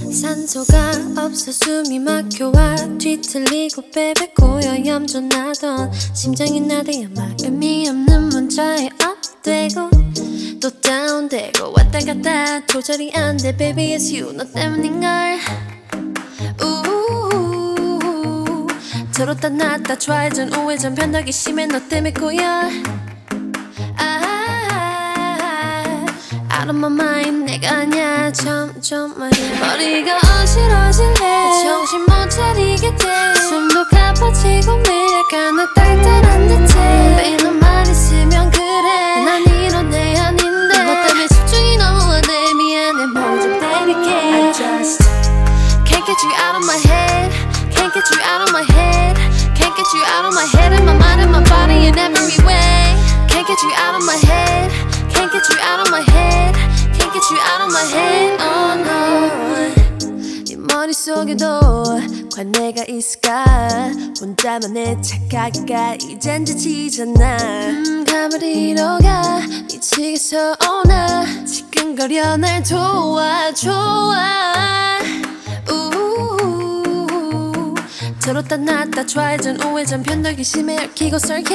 산소가 없어 숨이 막혀와 뒤틀리고 베베 고여 얌전하던 심장이 나대야 막 의미 없는 문자에 업되고 또 다운되고 왔다 갔다 조절이 안 돼 baby it's you 너 때문인걸 들었다 놨다 좌회전 우회전 변덕이 심해 너 때문에 꼬여 Out of my mind 내가 아냐 점점 말이야 머리가 어질어질해 정신 못 차리게 돼 숨도 가빠지고 매일 약간 너 딸딸한 듯해 매일 너만 있으면 그래 난 이런 애 아닌데 너 때문에 집중이 너무 안돼 미안해 뭐 좀 때릴게 I just can't get you out of my head Can't get you out of my head Can't get you out of my head And my mind and my body in every way Can't get you out of my head Can't get you out of my head Can't get you out of my head Oh no 네 머릿속에도 과연 내가 있을까 혼자만의 착각이가 이젠 지치잖아 가버리러 가 미치겠어 oh 나 지끈거려 날 도와줘 들었다 놨다 좌회전 우회전 변덕이 심해 얽히고 설켜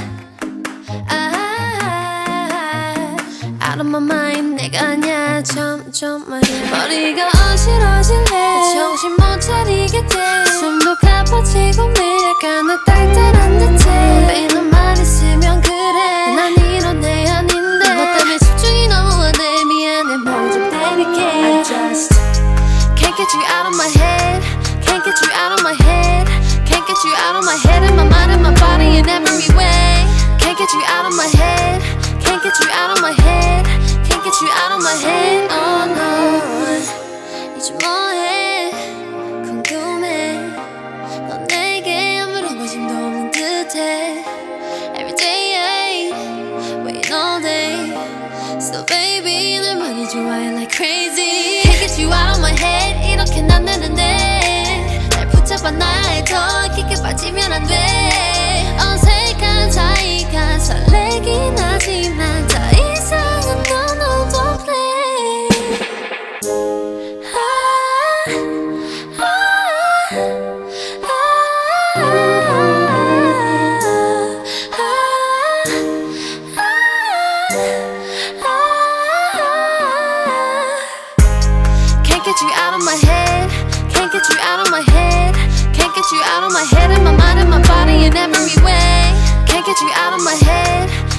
Out of my mind 내가 아냐 점점 말이야 머리가 어질어질해 정신 못 차리게 돼 숨도 가빠지고 매일 약간 너 딸딸한 듯해 매일 너만 있으면 그래 난 이런 애 아닌데 너 때문에 집중이 너무 안돼 미안해 뭐 좀 때릴게 I just can't get you out of my head Can't get you out of my head Can't get you out of my head And my mind and my body in every way Can't get you out of my head Can't get you out of my head Can't get you out of my head Oh no 이제 뭐해 궁금해 넌 내게 아무런 관심도 없는 듯해 Every day waiting all day Still baby 널 많이 좋아해 like crazy Can't get you out of my head 이렇게 난 되는데 날 붙잡아 날 더 깊게 빠지면 안 돼 어색한 사이가 설레긴 하지만 더 이상은 넌 don't play Can't get you out of my head Can't get you out of my head Can't get you out of my head And my mind and my body in every way Can't get you out of my head